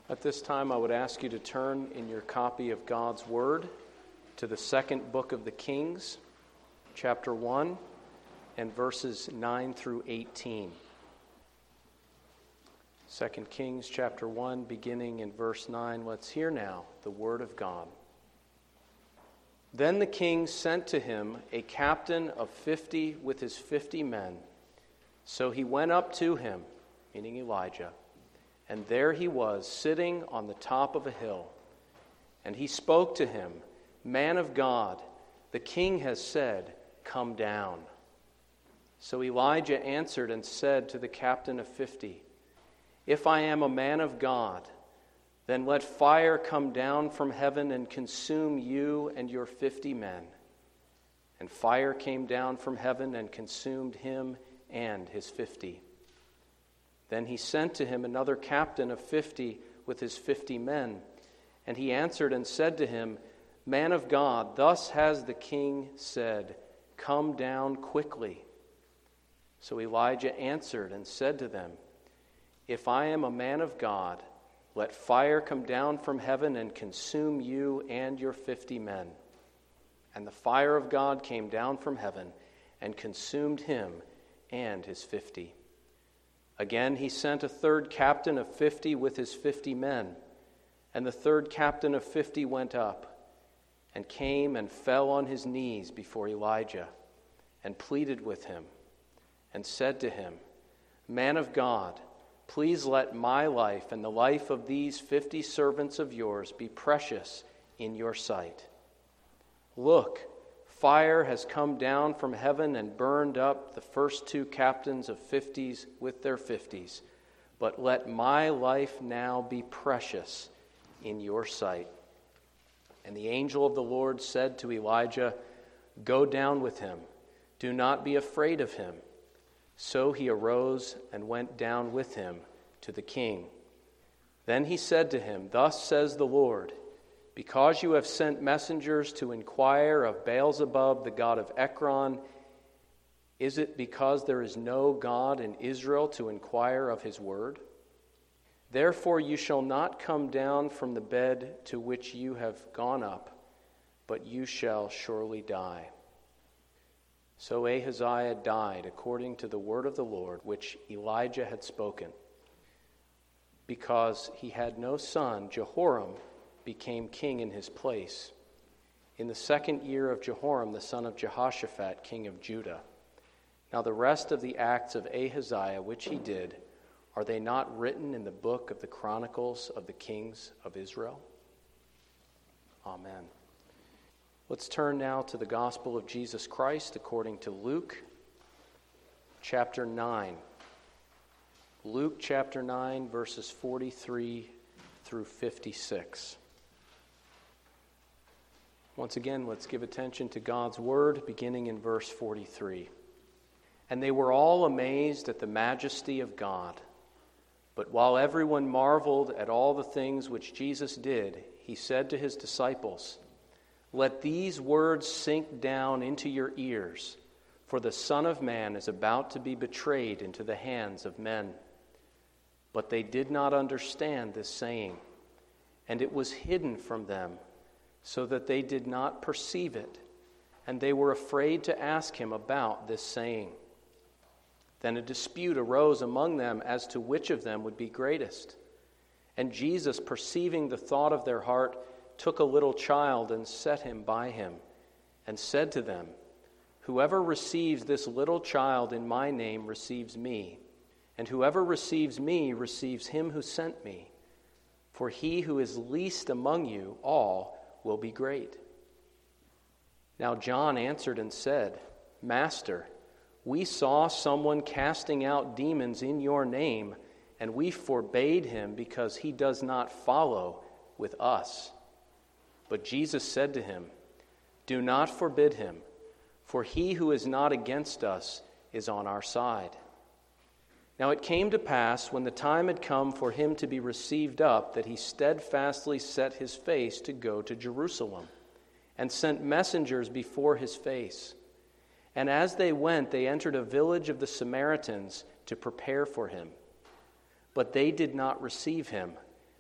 At this time, I would ask you to turn in your copy of God's Word to the second book of the Kings, chapter 1, and verses 9 through 18. 2 Kings chapter 1, beginning in verse 9. Let's hear now the Word of God. Then the king sent to him a captain of 50 with his 50 men. So he went up to him, meaning Elijah, and there he was, sitting on the top of a hill. And he spoke to him, "Man of God, the king has said, 'Come down.'" So Elijah answered and said to the captain of 50, "If I am a man of God, then let fire come down from heaven and consume you and your 50 men." And fire came down from heaven and consumed him and his 50. Then he sent to him another captain of 50 with his 50 men. And he answered and said to him, "Man of God, thus has the king said, 'Come down quickly.'" So Elijah answered and said to them, "If I am a man of God, let fire come down from heaven and consume you and your 50 men." And the fire of God came down from heaven and consumed him and his 50. Again he sent a third captain of 50 with his 50 men. And the third captain of 50 went up and came and fell on his knees before Elijah and pleaded with him and said to him, "Man of God, please let my life and the life of these 50 servants of yours be precious in your sight. Look, fire has come down from heaven and burned up the first two captains of 50s with their 50s. But let my life now be precious in your sight." And the angel of the Lord said to Elijah, "Go down with him. Do not be afraid of him." So he arose and went down with him to the king. Then he said to him, "Thus says the Lord, because you have sent messengers to inquire of Beelzebub, the god of Ekron, is it because there is no God in Israel to inquire of his word? Therefore you shall not come down from the bed to which you have gone up, but you shall surely die." So Ahaziah died according to the word of the Lord, which Elijah had spoken. Because he had no son, Jehoram became king in his place, in the second year of Jehoram, the son of Jehoshaphat, king of Judah. Now the rest of the acts of Ahaziah which he did, are they not written in the book of the Chronicles of the kings of Israel? Amen. Let's turn now to the Gospel of Jesus Christ according to Luke chapter 9. Luke chapter 9, verses 43 through 56. Once again, let's give attention to God's word, beginning in verse 43. "And they were all amazed at the majesty of God. But while everyone marveled at all the things which Jesus did, he said to his disciples, 'Let these words sink down into your ears, for the Son of Man is about to be betrayed into the hands of men.' But they did not understand this saying, and it was hidden from them, so that they did not perceive it, and they were afraid to ask him about this saying. Then a dispute arose among them as to which of them would be greatest. And Jesus, perceiving the thought of their heart, took a little child and set him by him, and said to them, 'Whoever receives this little child in my name receives me, and whoever receives me receives him who sent me. For he who is least among you all will be great.' Now John answered and said, 'Master, we saw someone casting out demons in your name, and we forbade him because he does not follow with us.' But Jesus said to him, 'Do not forbid him, for he who is not against us is on our side.' Now it came to pass, when the time had come for him to be received up, that he steadfastly set his face to go to Jerusalem, and sent messengers before his face. And as they went, they entered a village of the Samaritans to prepare for him. But they did not receive him,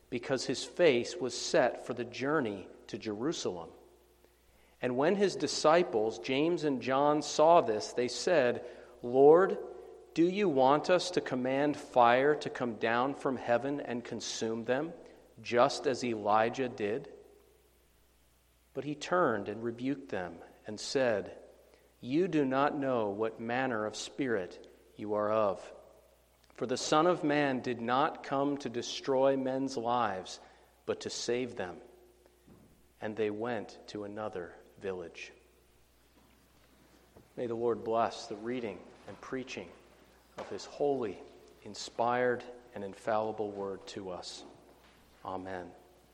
because his face was set for the journey to Jerusalem. And when his disciples, James and John, saw this, they said, "Lord, do you want us to command fire to come down from heaven and consume them, just as Elijah did?" But he turned and rebuked them and said, "You do not know what manner of spirit you are of. For the Son of Man did not come to destroy men's lives, but to save them." And they went to another village. May the Lord bless the reading and preaching of his holy, inspired, and infallible word to us. Amen.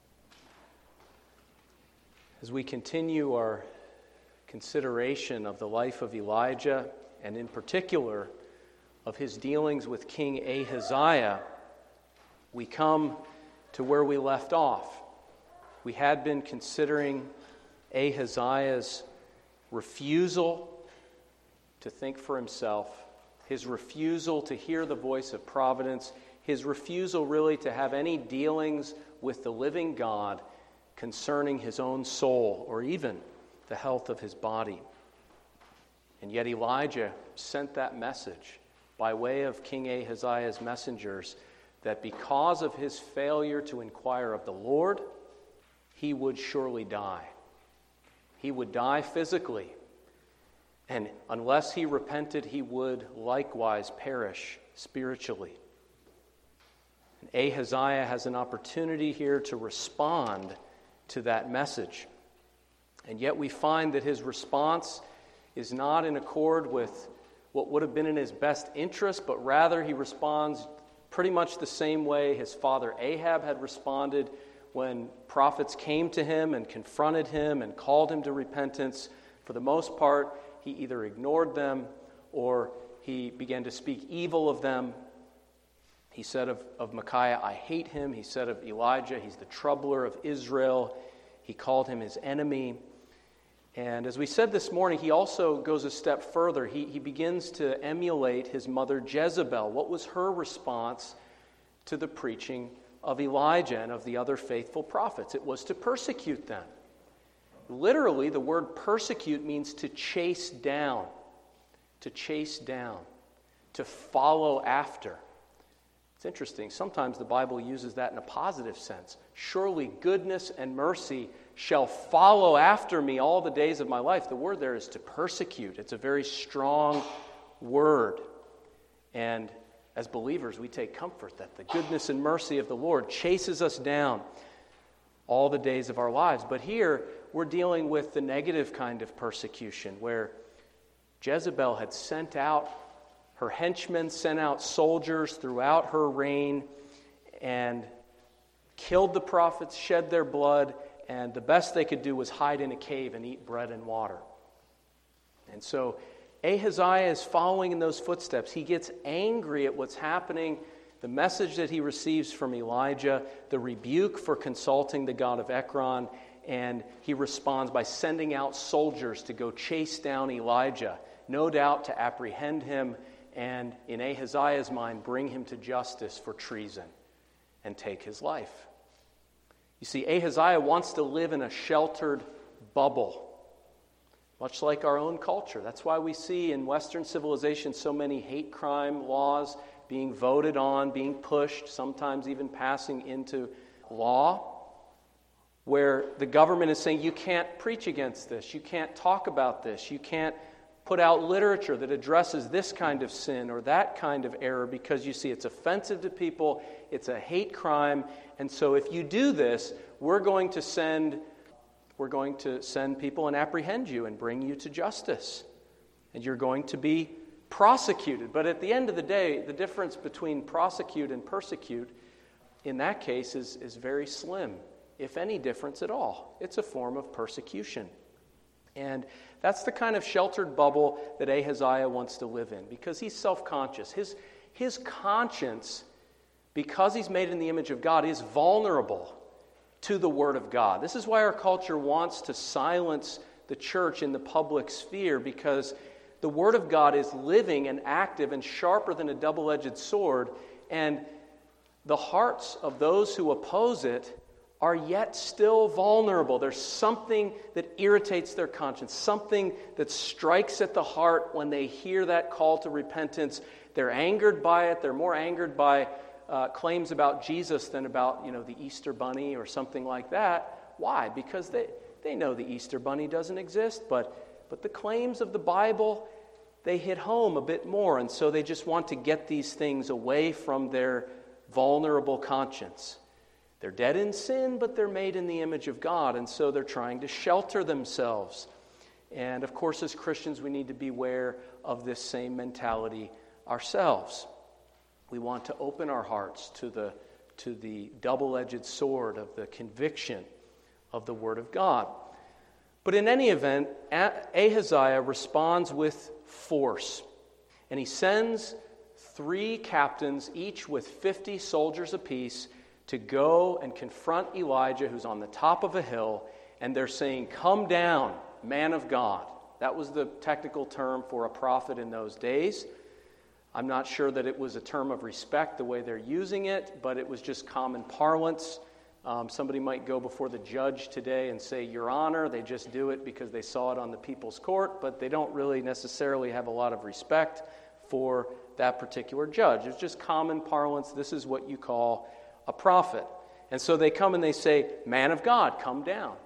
As we continue our consideration of the life of Elijah, and in particular of his dealings with King Ahaziah, we come to where we left off. We had been considering Ahaziah's refusal to think for himself, his refusal to hear the voice of providence, his refusal really to have any dealings with the living God concerning his own soul or even the health of his body. And yet Elijah sent that message by way of King Ahaziah's messengers that because of his failure to inquire of the Lord, he would surely die. He would die physically, and unless he repented, he would likewise perish spiritually. And Ahaziah has an opportunity here to respond to that message. And yet we find that his response is not in accord with what would have been in his best interest, but rather he responds pretty much the same way his father Ahab had responded when prophets came to him and confronted him and called him to repentance. For the most part, he either ignored them or he began to speak evil of them. He said of Micaiah, "I hate him." He said of Elijah, "He's the troubler of Israel." He called him his enemy. And as we said this morning, he also goes a step further. He begins to emulate his mother Jezebel. What was her response to the preaching of Elijah and of the other faithful prophets? It was to persecute them. Literally, the word persecute means to chase down, to follow after. It's interesting. Sometimes the Bible uses that in a positive sense. Surely goodness and mercy shall follow after me all the days of my life. The word there is to persecute. It's a very strong word. And as believers, we take comfort that the goodness and mercy of the Lord chases us down all the days of our lives. But here, we're dealing with the negative kind of persecution, where Jezebel had sent out her henchmen, sent out soldiers throughout her reign, and killed the prophets, shed their blood, and the best they could do was hide in a cave and eat bread and water. And so Ahaziah is following in those footsteps. He gets angry at what's happening, the message that he receives from Elijah, the rebuke for consulting the God of Ekron, and he responds by sending out soldiers to go chase down Elijah, no doubt to apprehend him and, in Ahaziah's mind, bring him to justice for treason and take his life. You see, Ahaziah wants to live in a sheltered bubble, much like our own culture. That's why we see in Western civilization so many hate crime laws being voted on, being pushed, sometimes even passing into law, where the government is saying, you can't preach against this, you can't talk about this, you can't put out literature that addresses this kind of sin or that kind of error, because you see it's offensive to people, it's a hate crime, and so if you do this, we're going to send people and apprehend you and bring you to justice, and you're going to be prosecuted. But at the end of the day, the difference between prosecute and persecute in that case is very slim, if any difference at all. It's a form of persecution. And that's the kind of sheltered bubble that Ahaziah wants to live in, because he's self-conscious. His conscience, because he's made in the image of God, is vulnerable to the Word of God. This is why our culture wants to silence the church in the public sphere, because the Word of God is living and active and sharper than a double-edged sword, and the hearts of those who oppose it are yet still vulnerable. There's something that irritates their conscience, something that strikes at the heart when they hear that call to repentance. They're angered by it. They're more angered by claims about Jesus than about, the Easter Bunny or something like that. Why? Because they know the Easter Bunny doesn't exist, but the claims of the Bible, they hit home a bit more, and so they just want to get these things away from their vulnerable conscience. They're dead in sin, but they're made in the image of God, and so they're trying to shelter themselves. And of course, as Christians, we need to beware of this same mentality ourselves. We want to open our hearts to the double-edged sword of the conviction of the Word of God. But in any event, Ahaziah responds with force, and he sends 3 captains, each with 50 soldiers apiece, to go and confront Elijah, who's on the top of a hill, and they're saying, "Come down, man of God." That was the technical term for a prophet in those days. I'm not sure that it was a term of respect the way they're using it, but it was just common parlance. Somebody might go before the judge today and say, "Your Honor." They just do it because they saw it on the people's court, but they don't really necessarily have a lot of respect for that particular judge. It's just common parlance. This is what you call a prophet. And so they come and they say, "Man of God, come down."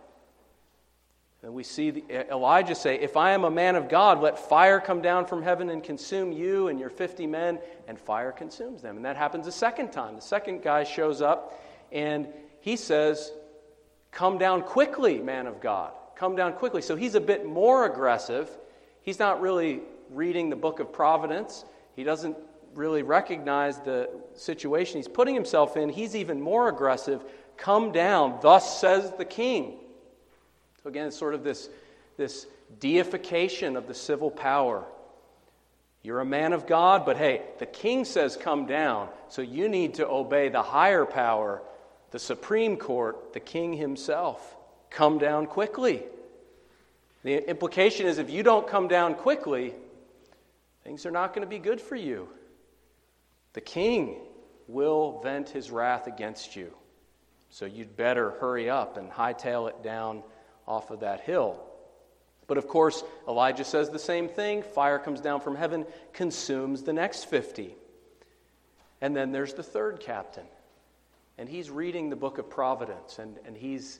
And we see Elijah say, "If I am a man of God, let fire come down from heaven and consume you and your 50 men." And fire consumes them. And that happens a second time. The second guy shows up and he says, "Come down quickly, man of God. Come down quickly." So he's a bit more aggressive. He's not really reading the book of Providence. He doesn't really recognize the situation he's putting himself in. He's even more aggressive. "Come down, thus says the king." So again, it's sort of this deification of the civil power. You're a man of God, but hey, the king says come down, so you need to obey the higher power, the Supreme Court, the king himself. Come down quickly. The implication is if you don't come down quickly, things are not going to be good for you. The king will vent his wrath against you. So you'd better hurry up and hightail it down off of that hill. But of course, Elijah says the same thing. Fire comes down from heaven, consumes the next 50. And then there's the third captain. And he's reading the book of Providence. And he's,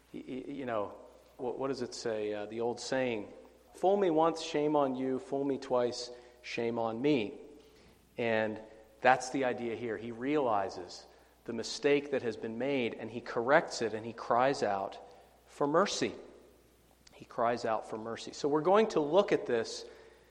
what does it say? The old saying, "Fool me once, shame on you. Fool me twice, shame on me." And that's the idea here. He realizes the mistake that has been made, and he corrects it, and he cries out for mercy. He cries out for mercy. So we're going to look at this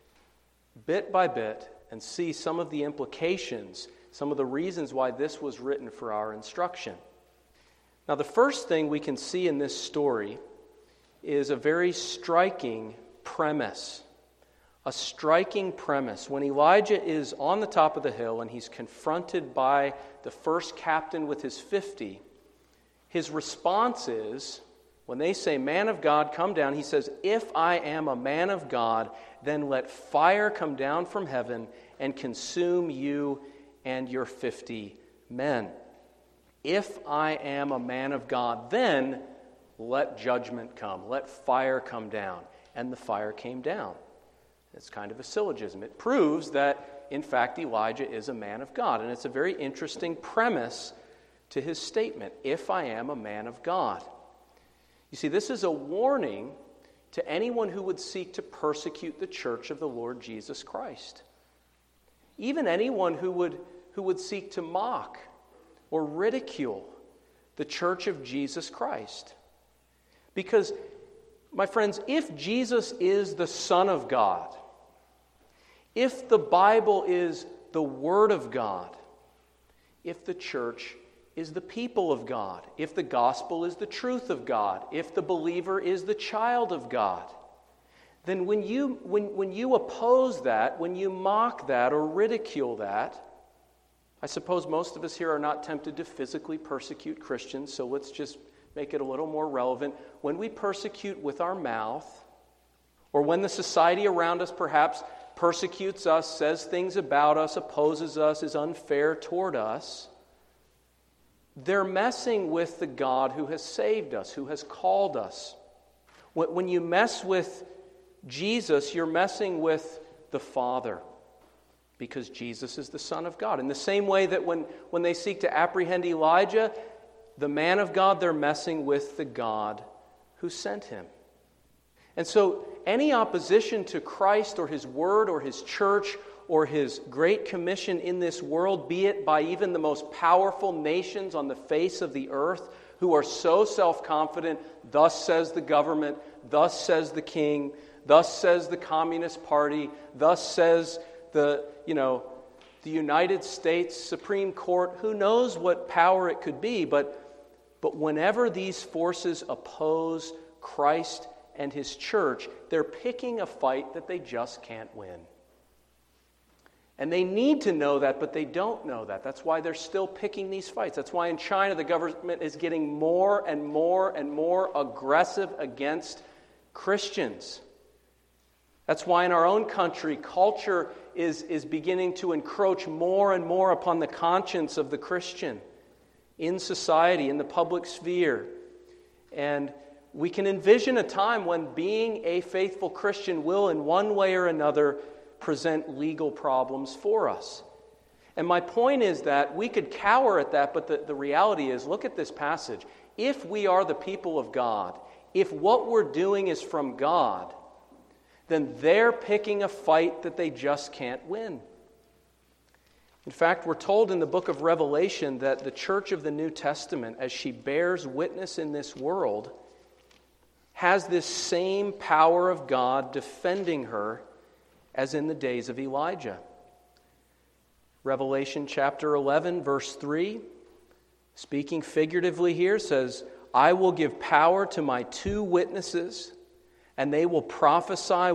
bit by bit and see some of the implications, some of the reasons why this was written for our instruction. Now, the first thing we can see in this story is a very striking premise. A striking premise. When Elijah is on the top of the hill and he's confronted by the first captain with his 50, his response is, when they say, "Man of God, come down," he says, "If I am a man of God, then let fire come down from heaven and consume you and your 50 men. If I am a man of God, then let judgment come. Let fire come down." And the fire came down. It's kind of a syllogism. It proves that, in fact, Elijah is a man of God. And it's a very interesting premise to his statement, "If I am a man of God." You see, this is a warning to anyone who would seek to persecute the church of the Lord Jesus Christ. Even anyone who would seek to mock or ridicule the church of Jesus Christ. Because, my friends, if Jesus is the Son of God, if the Bible is the Word of God, if the church is the people of God, if the gospel is the truth of God, if the believer is the child of God, then when you oppose that, when you mock that or ridicule that, I suppose most of us here are not tempted to physically persecute Christians, so let's just make it a little more relevant. When we persecute with our mouth, or when the society around us perhaps persecutes us, says things about us, opposes us, is unfair toward us, they're messing with the God who has saved us, who has called us. When you mess with Jesus, you're messing with the Father, because Jesus is the Son of God. In the same way that when they seek to apprehend Elijah, the man of God, they're messing with the God who sent him. And so any opposition to Christ or His Word or His church or His great commission in this world, be it by even the most powerful nations on the face of the earth who are so self-confident, thus says the government, thus says the king, thus says the Communist Party, thus says the United States Supreme Court, who knows what power it could be, but whenever these forces oppose Christ and His church, they're picking a fight that they just can't win. And they need to know that, but they don't know that. That's why they're still picking these fights. That's why in China the government is getting more and more and more aggressive against Christians. That's why in our own country, culture is beginning to encroach more and more upon the conscience of the Christian in society, in the public sphere. And we can envision a time when being a faithful Christian will, in one way or another, present legal problems for us. And my point is that we could cower at that, but the reality is, look at this passage. If we are the people of God, if what we're doing is from God, then they're picking a fight that they just can't win. In fact, we're told in the book of Revelation that the church of the New Testament, as she bears witness in this world, has this same power of God defending her as in the days of Elijah. Revelation chapter 11, verse 3, speaking figuratively here, says, "I will give power to my 2 witnesses, and they will prophesy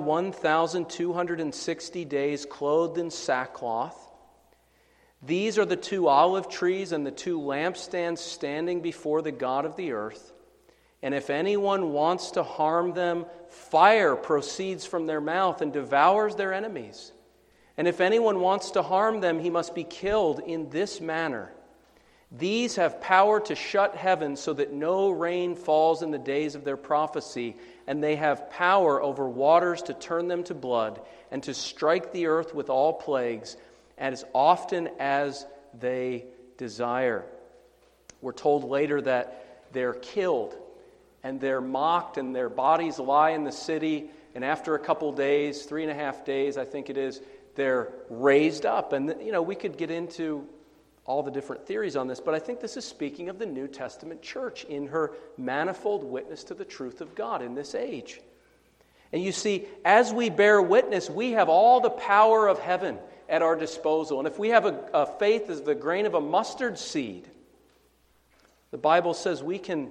1,260 days clothed in sackcloth. These are the 2 olive trees and the 2 lampstands standing before the God of the earth. And if anyone wants to harm them, fire proceeds from their mouth and devours their enemies. And if anyone wants to harm them, he must be killed in this manner. These have power to shut heaven so that no rain falls in the days of their prophecy, and they have power over waters to turn them to blood, and to strike the earth with all plagues, as often as they desire." We're told later that they're killed, and they're mocked, and their bodies lie in the city, and after a couple days, 3.5 days, I think it is, they're raised up. And, we could get into all the different theories on this, but I think this is speaking of the New Testament church in her manifold witness to the truth of God in this age. And you see, as we bear witness, we have all the power of heaven at our disposal. And if we have a faith as the grain of a mustard seed, the Bible says we can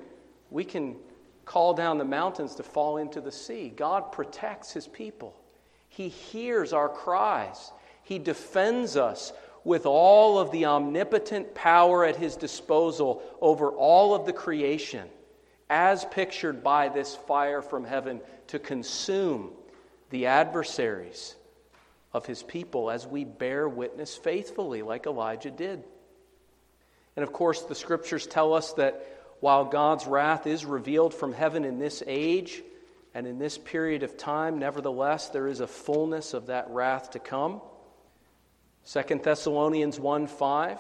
call down the mountains to fall into the sea. God protects His people. He hears our cries. He defends us with all of the omnipotent power at His disposal over all of the creation, as pictured by this fire from heaven to consume the adversaries of His people as we bear witness faithfully, like Elijah did. And of course, the Scriptures tell us that while God's wrath is revealed from heaven in this age and in this period of time, nevertheless, there is a fullness of that wrath to come. 2 Thessalonians 1:5,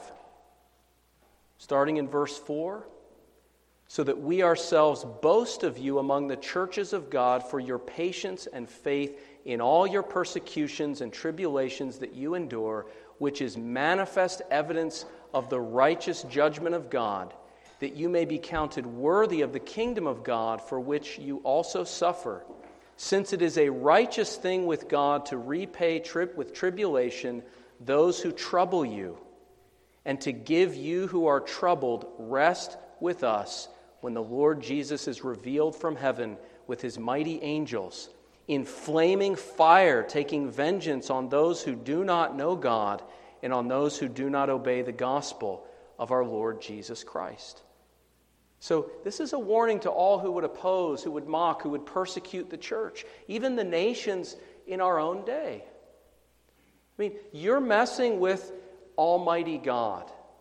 starting in verse 4, "So that we ourselves boast of you among the churches of God for your patience and faith in all your persecutions and tribulations that you endure, which is manifest evidence of the righteous judgment of God, that you may be counted worthy of the kingdom of God for which you also suffer, since it is a righteous thing with God to repay with tribulation those who trouble you, and to give you who are troubled rest with us when the Lord Jesus is revealed from heaven with His mighty angels, in flaming fire, taking vengeance on those who do not know God and on those who do not obey the gospel of our Lord Jesus Christ." So this is a warning to all who would oppose, who would mock, who would persecute the church, even the nations in our own day. I mean, you're messing with Almighty God.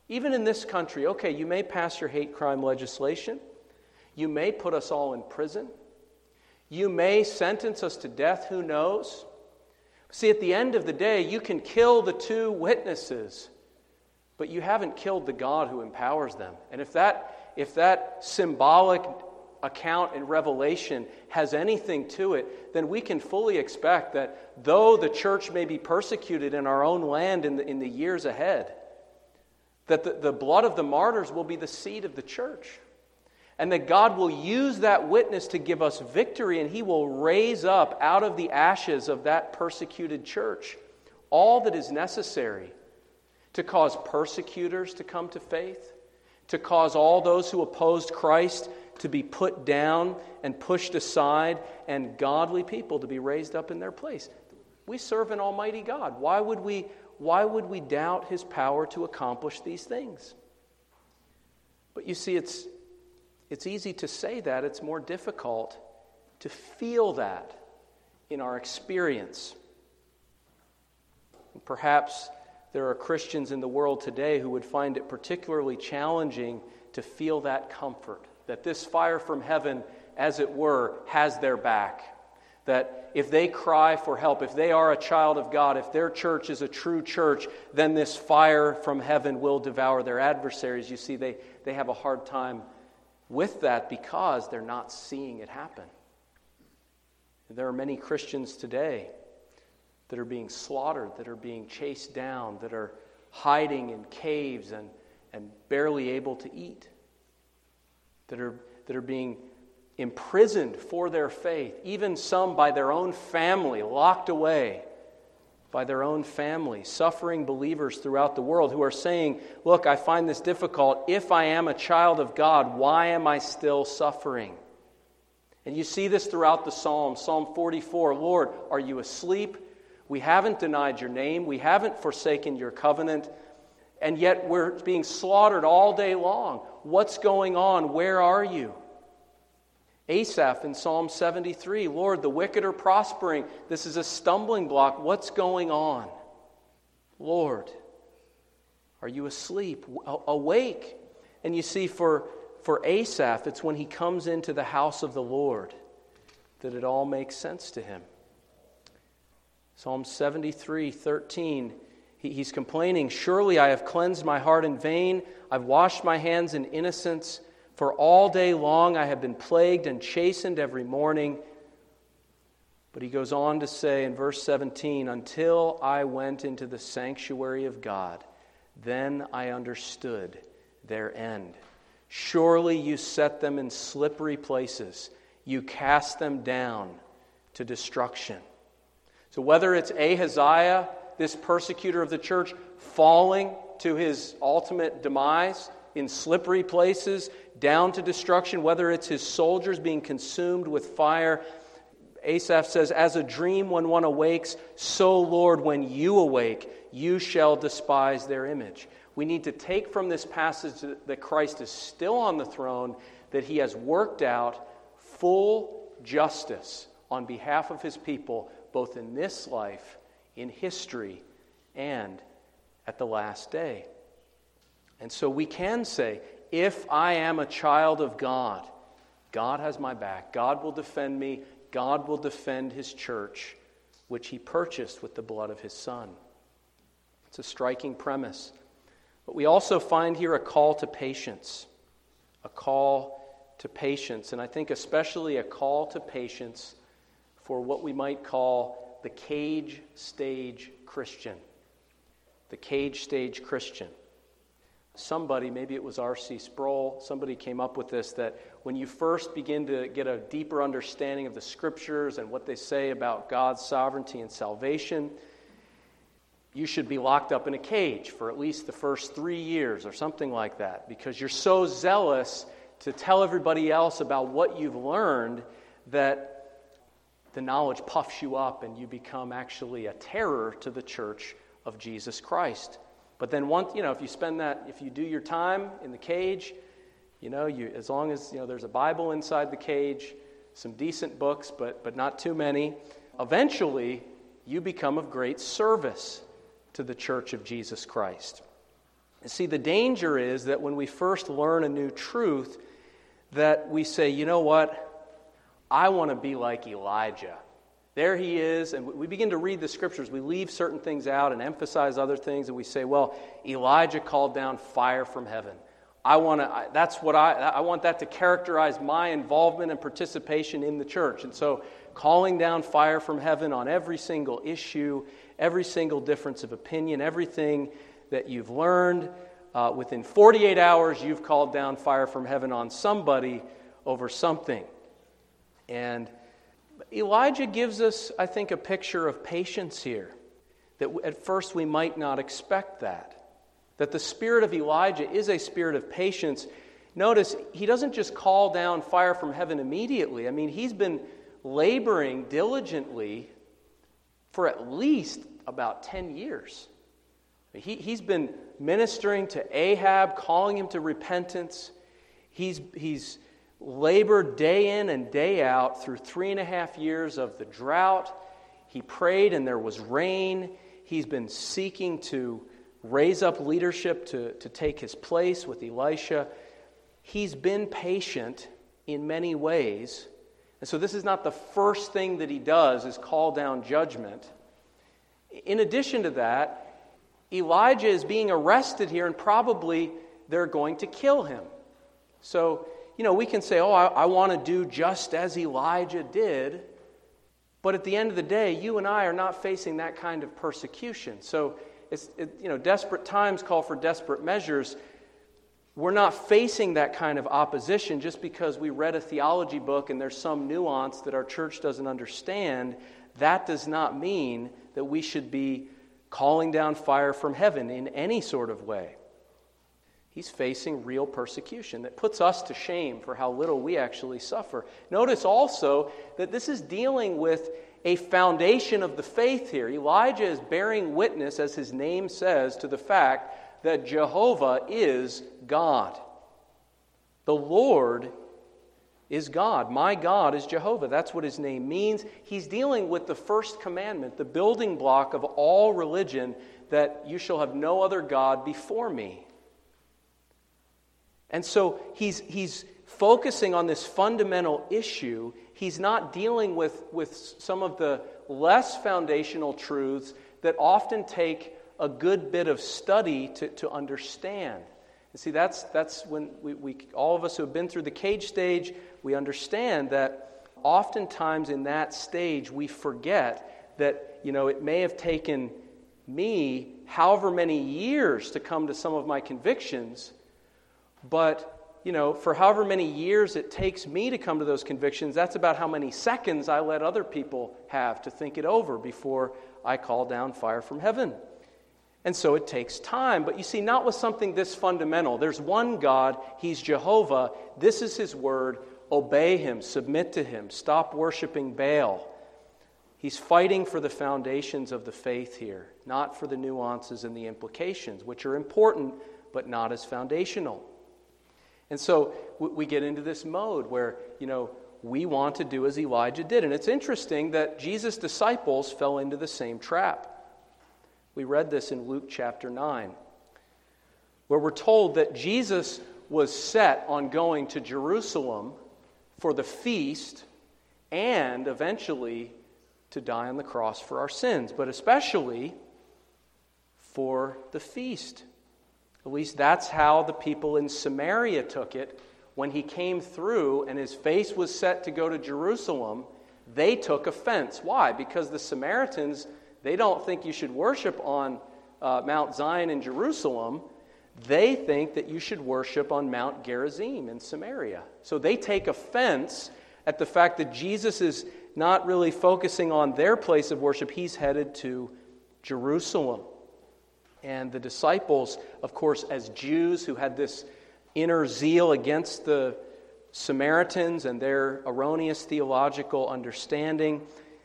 Even in this country, okay, you may pass your hate crime legislation. You may put us all in prison. You may sentence us to death, who knows? See, at the end of the day, you can kill the two witnesses, but you haven't killed the God who empowers them. And if that symbolic account in Revelation has anything to it, then we can fully expect that though the church may be persecuted in our own land in the years ahead, that the blood of the martyrs will be the seed of the church. And that God will use that witness to give us victory, and He will raise up out of the ashes of that persecuted church all that is necessary to cause persecutors to come to faith, to cause all those who opposed Christ to be put down and pushed aside, and godly people to be raised up in their place. We serve an almighty God. Why would we doubt His power to accomplish these things? But you see, it's easy to say that. It's more difficult to feel that in our experience. And perhaps there are Christians in the world today who would find it particularly challenging to feel that comfort, that this fire from heaven, as it were, has their back. That if they cry for help, if they are a child of God, if their church is a true church, then this fire from heaven will devour their adversaries. You see, they have a hard time with that because they're not seeing it happen. There are many Christians today that are being slaughtered, that are being chased down, that are hiding in caves and barely able to eat, that are being imprisoned for their faith, even some by their own family, locked away by their own family, suffering believers throughout the world who are saying, look, I find this difficult. If I am a child of God, why am I still suffering? And you see this throughout the Psalms. Psalm 44, Lord, are you asleep? We haven't denied your name. We haven't forsaken your covenant. And yet we're being slaughtered all day long. What's going on? Where are you? Asaph in Psalm 73, Lord, the wicked are prospering. This is a stumbling block. What's going on? Lord, are you asleep? Awake. And you see, for Asaph, it's when he comes into the house of the Lord that it all makes sense to him. Psalm 73:13, he's complaining, surely I have cleansed my heart in vain. I've washed my hands in innocence. For all day long I have been plagued and chastened every morning. But he goes on to say in verse 17, until I went into the sanctuary of God, then I understood their end. Surely you set them in slippery places. You cast them down to destruction. So whether it's Ahaziah, this persecutor of the church, falling to his ultimate demise in slippery places, down to destruction, whether it's his soldiers being consumed with fire. Asaph says, as a dream when one awakes, so Lord, when you awake, you shall despise their image. We need to take from this passage that Christ is still on the throne, that He has worked out full justice on behalf of His people, both in this life, in history, and at the last day. And so we can say, if I am a child of God, God has my back. God will defend me. God will defend His church, which He purchased with the blood of His Son. It's a striking premise. But we also find here a call to patience. A call to patience. And I think especially a call to patience for what we might call the cage stage Christian. The cage stage Christian. Somebody, maybe it was R.C. Sproul, somebody came up with this, that when you first begin to get a deeper understanding of the Scriptures and what they say about God's sovereignty and salvation, you should be locked up in a cage for at least the first 3 years or something like that, because you're so zealous to tell everybody else about what you've learned that the knowledge puffs you up and you become actually a terror to the church of Jesus Christ. But then once, if you do your time in the cage, as long as, there's a Bible inside the cage, some decent books, but not too many, eventually you become of great service to the church of Jesus Christ. See, the danger is that when we first learn a new truth, that we say, you know what, I want to be like Elijah. There he is, and we begin to read the Scriptures. We leave certain things out and emphasize other things, and we say, well, Elijah called down fire from heaven. I want that to characterize my involvement and participation in the church. And so calling down fire from heaven on every single issue, every single difference of opinion, everything that you've learned, within 48 hours you've called down fire from heaven on somebody over something. And Elijah gives us, I think, a picture of patience here, that at first we might not expect that the spirit of Elijah is a spirit of patience. Notice, he doesn't just call down fire from heaven immediately. I mean, he's been laboring diligently for at least about 10 years. He's been ministering to Ahab, calling him to repentance. He's labored day in and day out through 3.5 years of the drought. He prayed and there was rain. He's been seeking to raise up leadership to take his place with Elisha. He's been patient in many ways. And so this is not the first thing that he does is call down judgment. In addition to that, Elijah is being arrested here, and probably they're going to kill him. So, we can say, I want to do just as Elijah did. But at the end of the day, you and I are not facing that kind of persecution. So, desperate times call for desperate measures. We're not facing that kind of opposition just because we read a theology book and there's some nuance that our church doesn't understand. That does not mean that we should be calling down fire from heaven in any sort of way. He's facing real persecution that puts us to shame for how little we actually suffer. Notice also that this is dealing with a foundation of the faith here. Elijah is bearing witness, as his name says, to the fact that Jehovah is God. The Lord is God. My God is Jehovah. That's what his name means. He's dealing with the first commandment, the building block of all religion, that you shall have no other God before me. And so he's focusing on this fundamental issue. He's not dealing with some of the less foundational truths that often take a good bit of study to understand. And see, that's when we all of us who have been through the cage stage, we understand that oftentimes in that stage we forget that, it may have taken me however many years to come to some of my convictions, but for however many years it takes me to come to those convictions, that's about how many seconds I let other people have to think it over before I call down fire from heaven. And so it takes time. But you see, not with something this fundamental. There's one God. He's Jehovah. This is his word. Obey him. Submit to him. Stop worshiping Baal. He's fighting for the foundations of the faith here, not for the nuances and the implications, which are important, but not as foundational. And so we get into this mode where, we want to do as Elijah did. And it's interesting that Jesus' disciples fell into the same trap. We read this in Luke chapter 9, where we're told that Jesus was set on going to Jerusalem for the feast and eventually to die on the cross for our sins, but especially for the feast. At least that's how the people in Samaria took it. When he came through and his face was set to go to Jerusalem, they took offense. Why? Because the Samaritans, they don't think you should worship on Mount Zion in Jerusalem. They think that you should worship on Mount Gerizim in Samaria. So they take offense at the fact that Jesus is not really focusing on their place of worship. He's headed to Jerusalem. And the disciples, of course, as Jews who had this inner zeal against the Samaritans and their erroneous theological understanding,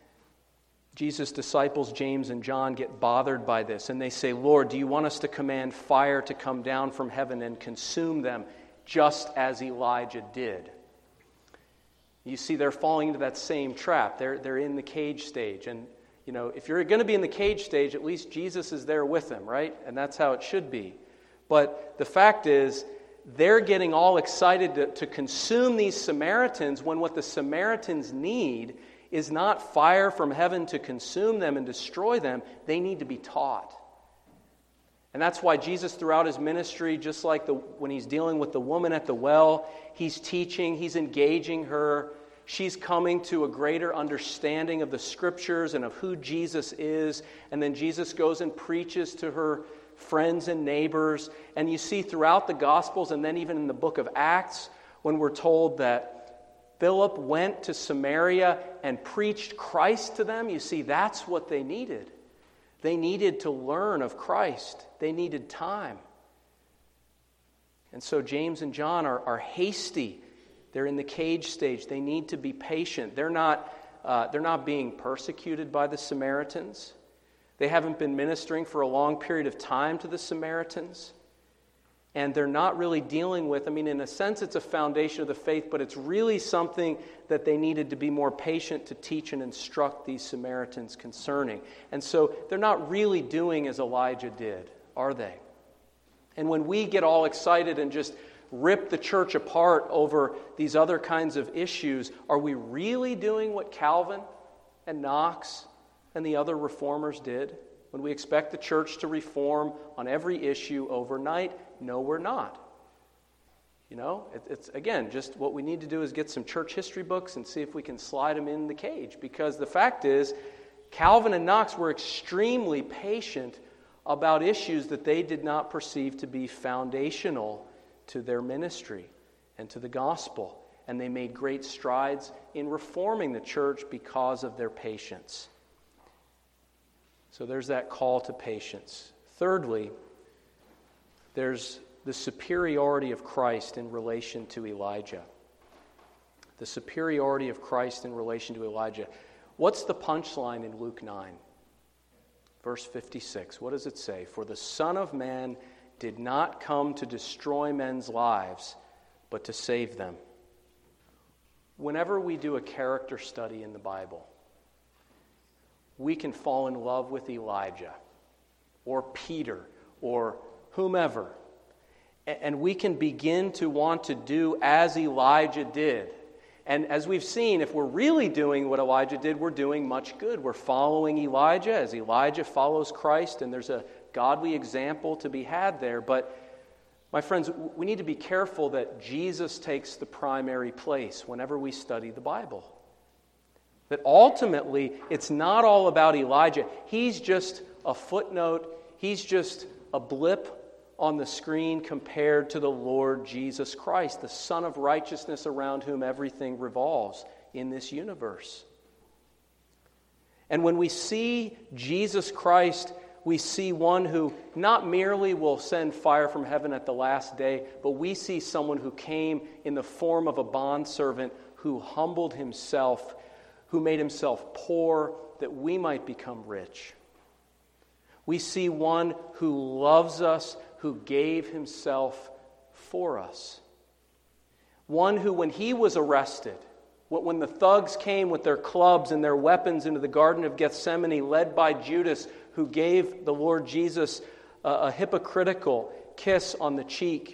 Jesus' disciples, James and John, get bothered by this. And they say, Lord, do you want us to command fire to come down from heaven and consume them just as Elijah did? You see, they're falling into that same trap. They're in the cage stage. And, if you're going to be in the cage stage, at least Jesus is there with them, right? And that's how it should be. But the fact is, they're getting all excited to consume these Samaritans when what the Samaritans need is not fire from heaven to consume them and destroy them. They need to be taught. And that's why Jesus, throughout his ministry, just like when he's dealing with the woman at the well, he's teaching, he's engaging her. She's coming to a greater understanding of the Scriptures and of who Jesus is. And then Jesus goes and preaches to her friends and neighbors. And you see throughout the Gospels and then even in the book of Acts, when we're told that Philip went to Samaria and preached Christ to them, you see that's what they needed. They needed to learn of Christ. They needed time. And so James and John are hasty. They're in the cage stage. They need to be patient. They're not being persecuted by the Samaritans. They haven't been ministering for a long period of time to the Samaritans. And they're not really dealing with, in a sense it's a foundation of the faith, but it's really something that they needed to be more patient to teach and instruct these Samaritans concerning. And so they're not really doing as Elijah did, are they? And when we get all excited and just rip the church apart over these other kinds of issues, are we really doing what Calvin and Knox and the other reformers did? When we expect the church to reform on every issue overnight, no, we're not. It's again, just what we need to do is get some church history books and see if we can slide them in the cage. Because the fact is, Calvin and Knox were extremely patient about issues that they did not perceive to be foundational to their ministry and to the gospel. And they made great strides in reforming the church because of their patience. So there's that call to patience. Thirdly, there's the superiority of Christ in relation to Elijah. The superiority of Christ in relation to Elijah. What's the punchline in Luke 9? Verse 56. What does it say? For the Son of Man did not come to destroy men's lives, but to save them. Whenever we do a character study in the Bible, we can fall in love with Elijah or Peter or whomever. And we can begin to want to do as Elijah did. And as we've seen, if we're really doing what Elijah did, we're doing much good. We're following Elijah as Elijah follows Christ, and there's a godly example to be had there. But, my friends, we need to be careful that Jesus takes the primary place whenever we study the Bible. That ultimately, it's not all about Elijah. He's just a footnote. He's just a blip on the screen compared to the Lord Jesus Christ, the Son of righteousness around whom everything revolves in this universe. And when we see Jesus Christ, we see one who not merely will send fire from heaven at the last day, but we see someone who came in the form of a bondservant, who humbled himself, who made himself poor that we might become rich. We see one who loves us, who gave himself for us. One who, when he was arrested, when the thugs came with their clubs and their weapons into the Garden of Gethsemane, led by Judas, who gave the Lord Jesus a hypocritical kiss on the cheek.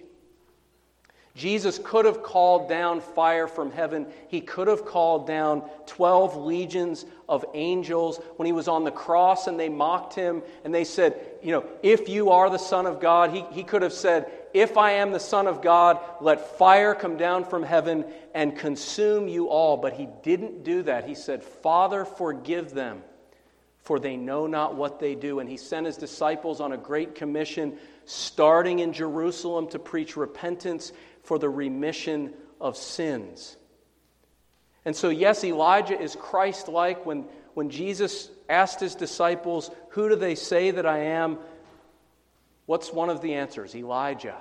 Jesus could have called down fire from heaven. He could have called down 12 legions of angels when he was on the cross and they mocked him and they said, if you are the Son of God, he could have said, if I am the Son of God, let fire come down from heaven and consume you all. But he didn't do that. He said, Father, forgive them, for they know not what they do. And he sent his disciples on a great commission, starting in Jerusalem to preach repentance for the remission of sins. And so, yes, Elijah is Christ-like. When Jesus asked his disciples, who do they say that I am? What's one of the answers? Elijah.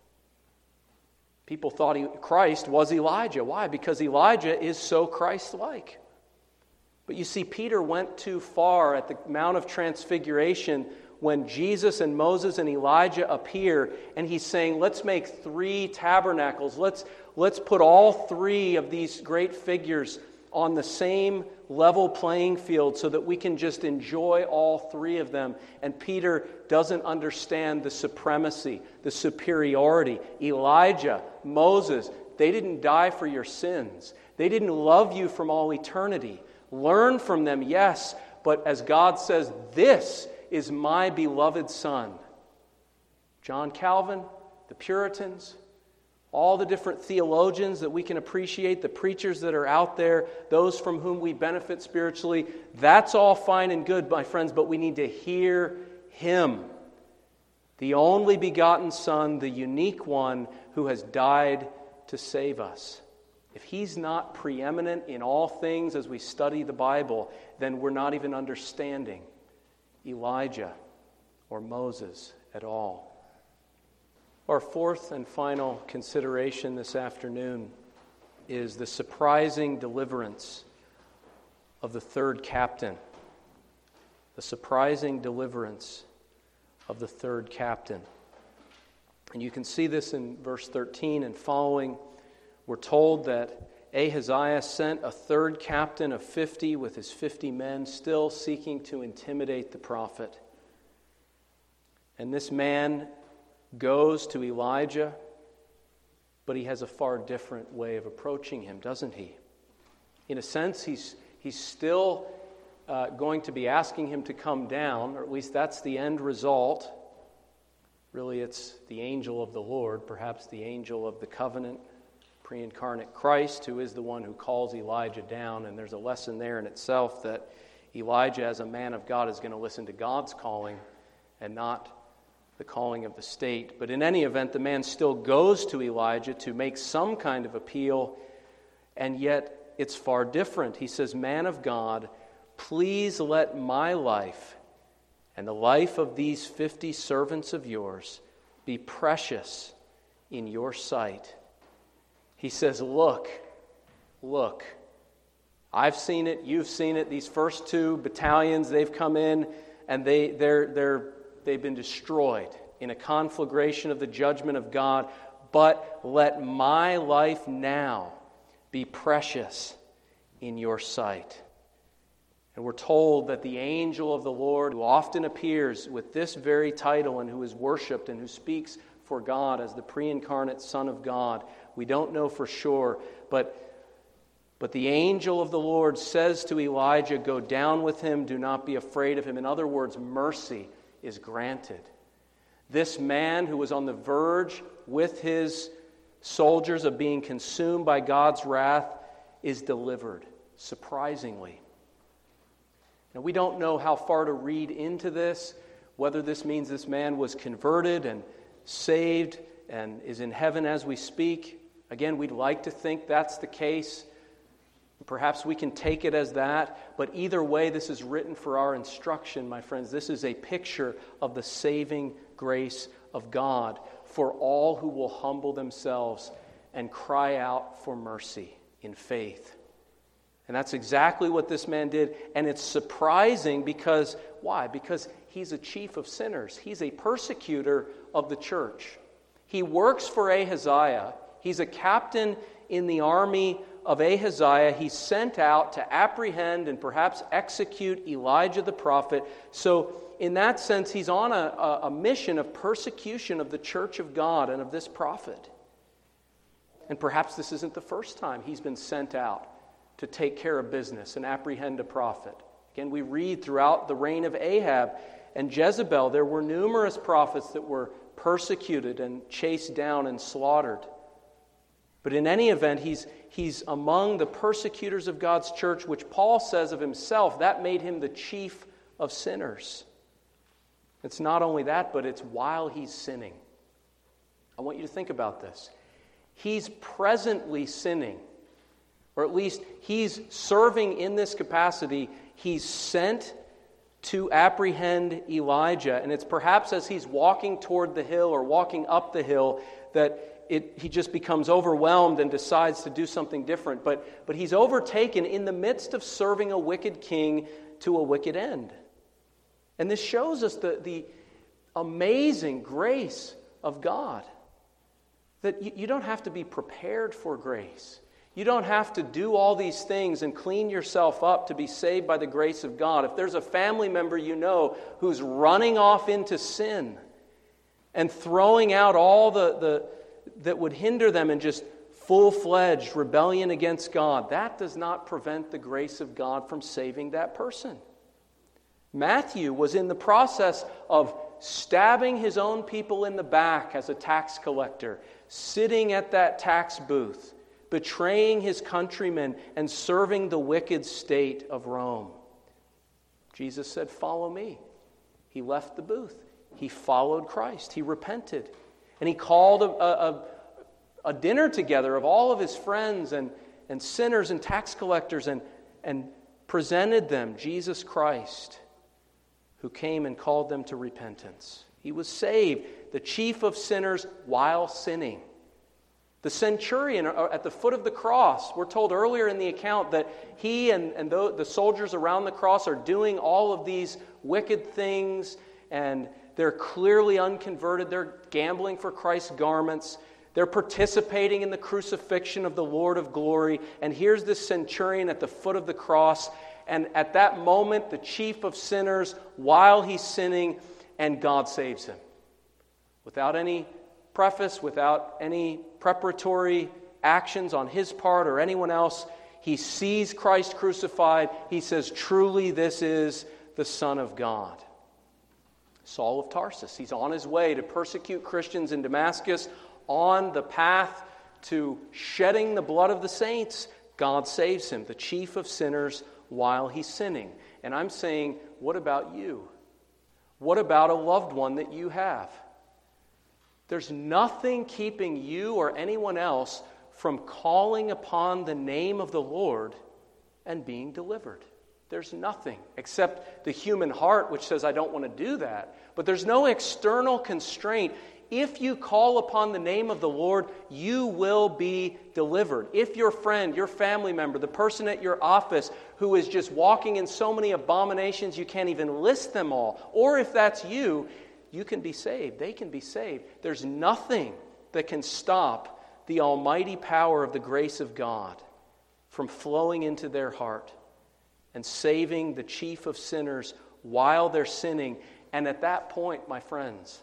People thought Christ was Elijah. Why? Because Elijah is so Christ-like. But you see, Peter went too far at the Mount of Transfiguration when Jesus and Moses and Elijah appear, and he's saying, let's make 3 tabernacles. Let's put all 3 of these great figures on the same level playing field so that we can just enjoy all three of them. And Peter doesn't understand the supremacy, the superiority. Elijah, Moses, they didn't die for your sins. They didn't love you from all eternity. Learn from them, yes, but as God says, this is my beloved Son. John Calvin, the Puritans, all the different theologians that we can appreciate, the preachers that are out there, those from whom we benefit spiritually, that's all fine and good, my friends, but we need to hear Him, the only begotten Son, the unique one who has died to save us. If He's not preeminent in all things as we study the Bible, then we're not even understanding Elijah or Moses at all. Our fourth and final consideration this afternoon is the surprising deliverance of the third captain. The surprising deliverance of the third captain. And you can see this in verse 13 and following. We're told that Ahaziah sent a third captain of 50 with his 50 men, still seeking to intimidate the prophet. And this man goes to Elijah, but he has a far different way of approaching him, doesn't he? In a sense, he's still going to be asking him to come down, or at least that's the end result. Really, it's the angel of the Lord, perhaps the angel of the covenant, pre-incarnate Christ, who is the one who calls Elijah down, and there's a lesson there in itself that Elijah, as a man of God, is going to listen to God's calling and not the calling of the state. But in any event, the man still goes to Elijah to make some kind of appeal, and yet it's far different. He says, "Man of God, please let my life and the life of these 50 servants of yours be precious in your sight." He says, look, I've seen it, you've seen it. These first two battalions, they've come in and they've been destroyed in a conflagration of the judgment of God. But let my life now be precious in your sight. And we're told that the angel of the Lord, who often appears with this very title and who is worshipped and who speaks for God as the pre-incarnate Son of God, we don't know for sure, but the angel of the Lord says to Elijah, "Go down with him, do not be afraid of him." In other words, mercy is granted. This man who was on the verge with his soldiers of being consumed by God's wrath is delivered, surprisingly. Now, we don't know how far to read into this, whether this means this man was converted and saved and is in heaven as we speak. Again, we'd like to think that's the case. Perhaps we can take it as that, but either way, this is written for our instruction, my friends. This is a picture of the saving grace of God for all who will humble themselves and cry out for mercy in faith. And that's exactly what this man did, and it's surprising because, why? Because he's a chief of sinners. He's a persecutor of the church. He works for Ahaziah. He's a captain in the army of Ahaziah. He's sent out to apprehend and perhaps execute Elijah the prophet. So in that sense, he's on a mission of persecution of the church of God and of this prophet. And perhaps this isn't the first time he's been sent out to take care of business and apprehend a prophet. Again, we read throughout the reign of Ahab and Jezebel, there were numerous prophets that were persecuted and chased down and slaughtered. But in any event, he's among the persecutors of God's church, which Paul says of himself, that made him the chief of sinners. It's not only that, but it's while he's sinning. I want you to think about this. He's presently sinning, or at least he's serving in this capacity. He's sent to apprehend Elijah, and it's perhaps as he's walking toward the hill or walking up the hill that he just becomes overwhelmed and decides to do something different. But he's overtaken in the midst of serving a wicked king to a wicked end. And this shows us the amazing grace of God. That you don't have to be prepared for grace. You don't have to do all these things and clean yourself up to be saved by the grace of God. If there's a family member you know who's running off into sin and throwing out all the that would hinder them in just full-fledged rebellion against God, that does not prevent the grace of God from saving that person. Matthew was in the process of stabbing his own people in the back as a tax collector, sitting at that tax booth, betraying his countrymen and serving the wicked state of Rome. Jesus said, "Follow me." He left the booth. He followed Christ. He repented. And he called a dinner together of all of his friends and sinners and tax collectors and presented them Jesus Christ, who came and called them to repentance. He was saved, the chief of sinners, while sinning. The centurion at the foot of the cross, we're told earlier in the account that he and the soldiers around the cross are doing all of these wicked things, and they're clearly unconverted. They're gambling for Christ's garments. They're participating in the crucifixion of the Lord of glory. And here's this centurion at the foot of the cross, and at that moment, the chief of sinners, while he's sinning, and God saves him. Without any preface, without any preparatory actions on his part or anyone else, he sees Christ crucified. He says, "Truly this is the Son of God." Saul of Tarsus, he's on his way to persecute Christians in Damascus, on the path to shedding the blood of the saints. God saves him, the chief of sinners, while he's sinning. And I'm saying, what about you? What about a loved one that you have? There's nothing keeping you or anyone else from calling upon the name of the Lord and being delivered. There's nothing except the human heart, which says, "I don't want to do that." But there's no external constraint. If you call upon the name of the Lord, you will be delivered. If your friend, your family member, the person at your office who is just walking in so many abominations you can't even list them all, or if that's you, you can be saved. They can be saved. There's nothing that can stop the almighty power of the grace of God from flowing into their heart and saving the chief of sinners while they're sinning. And at that point, my friends,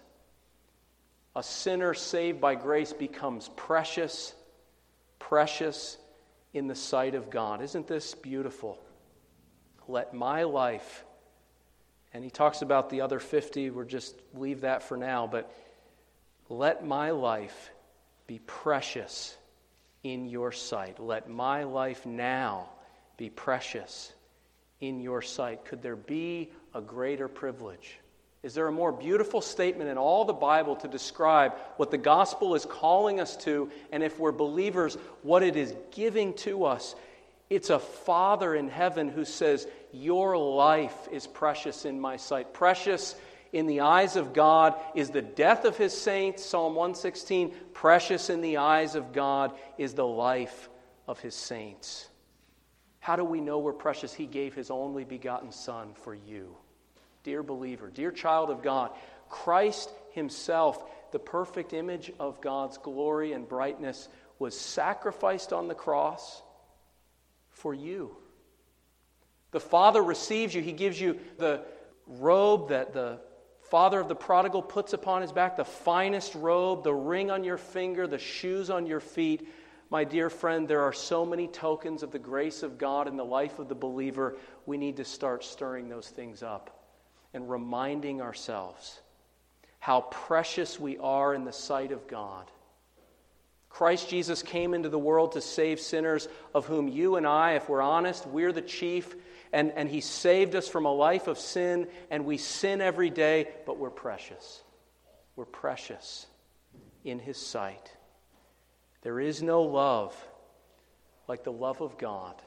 a sinner saved by grace becomes precious, precious in the sight of God. Isn't this beautiful? Let my life, and he talks about the other 50, we'll just leave that for now, but let my life be precious in your sight. Let my life now be precious in your sight. Could there be a greater privilege? Is there a more beautiful statement in all the Bible to describe what the gospel is calling us to, and if we're believers, what it is giving to us? It's a Father in heaven who says, "Your life is precious in my sight." Precious in the eyes of God is the death of his saints, Psalm 116. Precious in the eyes of God is the life of his saints. How do we know we're precious? He gave his only begotten Son for you. Dear believer, dear child of God, Christ himself, the perfect image of God's glory and brightness, was sacrificed on the cross for you. The Father receives you. He gives you the robe that the father of the prodigal puts upon his back, the finest robe, the ring on your finger, the shoes on your feet. My dear friend, there are so many tokens of the grace of God in the life of the believer. We need to start stirring those things up and reminding ourselves how precious we are in the sight of God. Christ Jesus came into the world to save sinners, of whom you and I, if we're honest, we're the chief, and he saved us from a life of sin, and we sin every day, but we're precious. We're precious in his sight. There is no love like the love of God.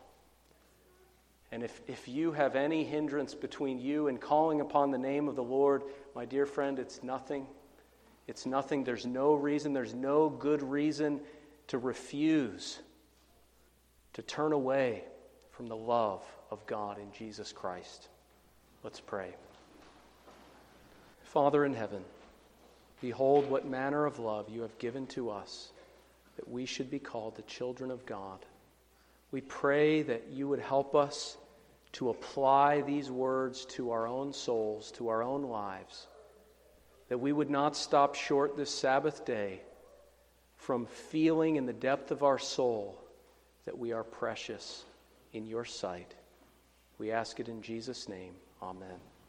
And if you have any hindrance between you and calling upon the name of the Lord, my dear friend, it's nothing. It's nothing. There's no reason, there's no good reason to refuse, to turn away from the love of God in Jesus Christ. Let's pray. Father in heaven, behold what manner of love you have given to us, that we should be called the children of God. We pray that you would help us to apply these words to our own souls, to our own lives, that we would not stop short this Sabbath day from feeling in the depth of our soul that we are precious in your sight. We ask it in Jesus' name. Amen.